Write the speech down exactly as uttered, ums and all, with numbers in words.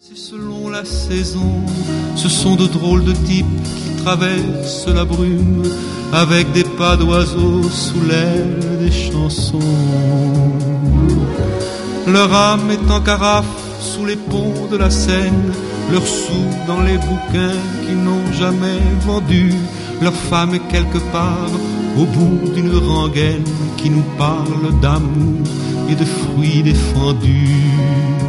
C'est selon la saison, ce sont de drôles de types qui traversent la brume avec des pas d'oiseaux sous l'aile des chansons. Leur âme est en carafe sous les ponts de la Seine, leurs sous dans les bouquins qui n'ont jamais vendu. Leur femme est quelque part au bout d'une rengaine qui nous parle d'amour et de fruits défendus.